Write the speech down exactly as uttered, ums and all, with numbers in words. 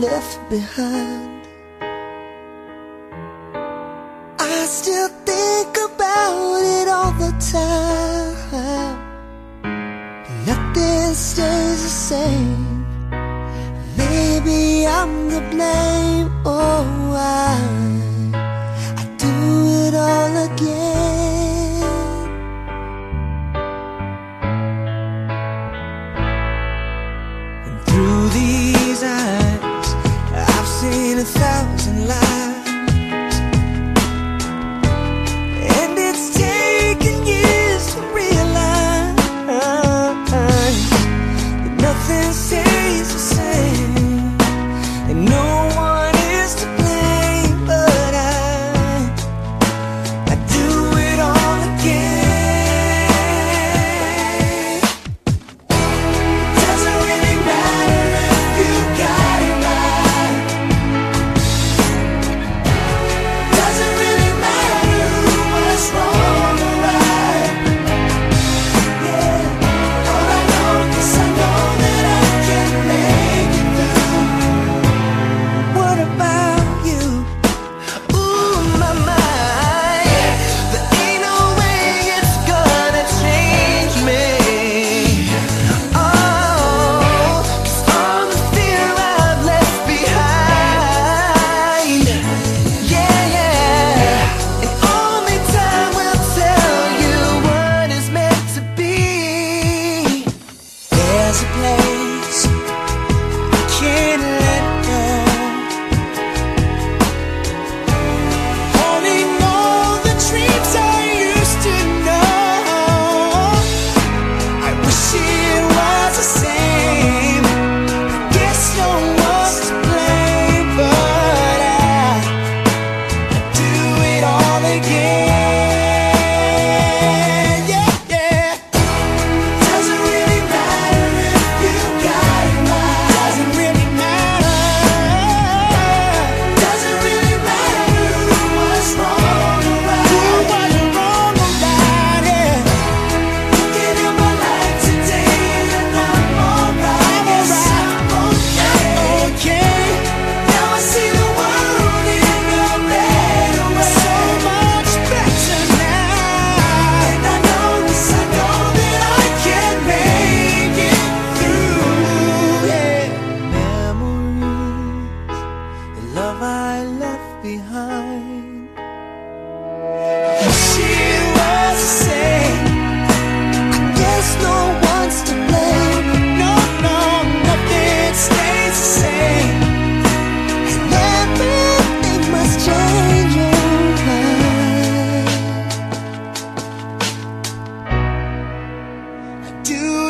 left behind. I still think about it all the time. Nothing stays the same. Maybe I'm to blame. Oh, I, I do it all again. And through these eyes, I've seen a thousand lies, and it's taken years to realize that nothing stays the same, and no one is to blame. But I, I do it all again. Doesn't really matter if you got it right. Doesn't really matter who was wrong or right. Yeah, all I know is I know that I can make it through. What about you? Ooh, my mind, there ain't no way it's gonna change me. Oh, 'cause all the fear I've left behind. Yeah, yeah, and only time will tell you what is meant to be. There's a place I can't let go, holding all the dreams I used to know. I wish it was the same. I guess no one's to blame, but I, I do it all again. Yeah, yeah. Doesn't really matter if you got it right. Doesn't really matter. Doesn't really matter who was wrong or right. Who was wrong or right? Yeah. Looking at my life today and I'm alright. Yes, I'm okay. Now I see the world in a better way. So much better now. And I know this, I know that I can make it through. Yeah. Memories, the love I left behind. Wish it was the same. I guess no one's to blame. No, no, nothing stays the same, and everything must change. Oh, I do